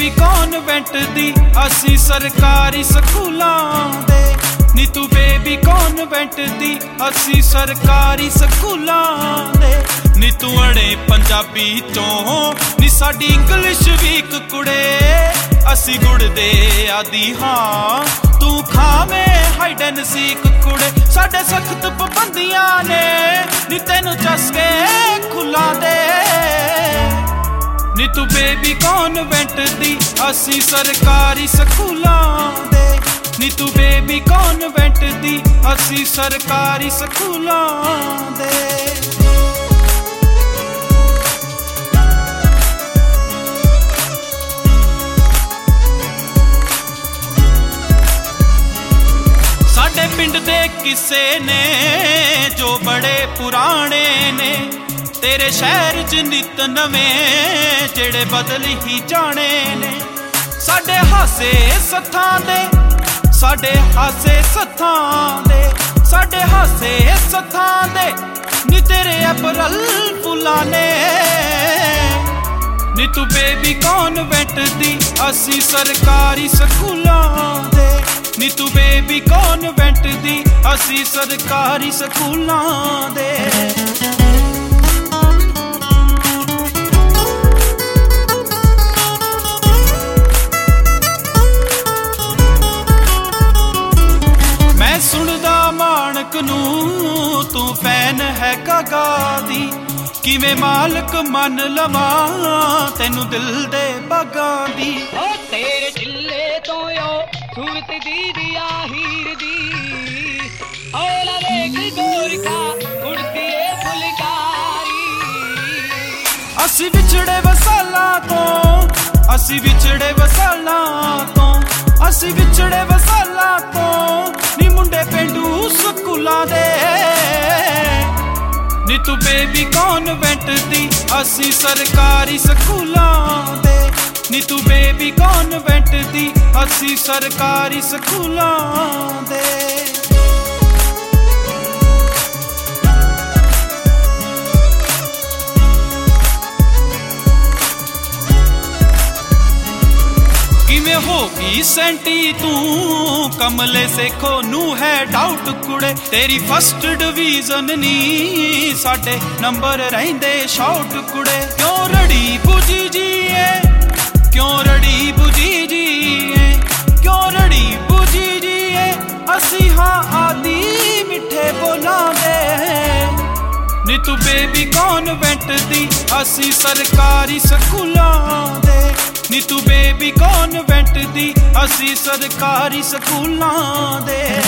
baby convent ਦੀ ਅਸੀਂ ਸਰਕਾਰੀ ਸਕੂਲਾਂ ਦੇ ਨੀ ਤੂੰ ਬੇਬੀ ਕੌਨਵੈਂਟ ਦੀ ਅਸੀਂ ਸਰਕਾਰੀ ਸਕੂਲਾਂ ਦੇ ਨੀ ਤੂੰ ਅੜੇ ਪੰਜਾਬੀ ਚੋਂ ਨੀ ਸਾਡੀ ਇੰਗਲਿਸ਼ ਵੀਕ ਕੁੜੇ ਅਸੀਂ ਗੁੜ ਦੇ ਆਦੀ ਹਾਂ ਤੂੰ ਖਾਵੇਂ ਹਾਈਡ ਐਂਡ ਸੀਕ ਕੁੜੇ ਸਾਡੇ ਸਖਤ ਪਾਬੰਦੀਆਂ ਨੇ ਨੀ ਤੈਨੂੰ ਚਸਕੇ ਖੁੱਲਾਂ ਦੇ ਨੀ ਤੂੰ ਬੇਬੀ ਕੌਨਵੈਂਟ ਦੀ ਅਸੀਂ ਸਰਕਾਰੀ ਸਕੂਲਾਂ ਦੇ ਨੀ ਤੂੰ ਬੇਬੀ ਕੌਨਵੈਂਟ ਦੀ ਅਸੀਂ ਸਰਕਾਰੀ ਸਕੂਲਾਂ ਦੇ ਸਾਡੇ ਪਿੰਡ ਦੇ ਕਿਸੇ ਨੇ ਜੋ ਬੜੇ ਪੁਰਾਣੇ ਨੇ तेरे शहर च नित नवें जेड़े बदल ही जाने ने साडे हासे सत्थां दे साडे हासे सत्थां दे साडे हासे सत्थां दे नी तेरे अप्रैल फुल्लां ने नी तू बेबी कॉन्वेंट दी असी सरकारी स्कूलां दे नी तू बेबी कॉन्वेंट दी असी सरकारी स्कूलां दे सुनदा मानक नू तू फैन है गागा दी किवें मालक मन लवा तैनू दिल दे बागां दी ओ तेरे चिल्ले तो यो सूरत दी दिया हीर दी ओ लाले गोरखा उड़ती है फुलकारी असी विछड़े वसालां तो असी विछड़े वसालां तो असी विछड़े वसालां तो नी मुंडे पेंडू स्कूलां दे नी तू बेबी कॉन्वेंट दी असी सरकारी स्कूलां दे नी तू बेबी कॉन्वेंट दी असी सरकारी स्कूलां दे होगी सेंटी तू कमले सेखो नू है डाउट कुड़े तेरी फर्स्ट डिवीजन नी साडे नंबर रहिंदे शॉट कुड़े क्यों रड़ी बुजी जी क्यों रड़ी बुजी जी क्यों रड़ी बुजी जी असी हाँ आदि मिठे बोलां दे नी तू बेबी कॉन्वेंट दी असी सरकारी स्कूलां दे नी तू बेबी कॉन्वेंट दी असी सरकारी स्कूलां दे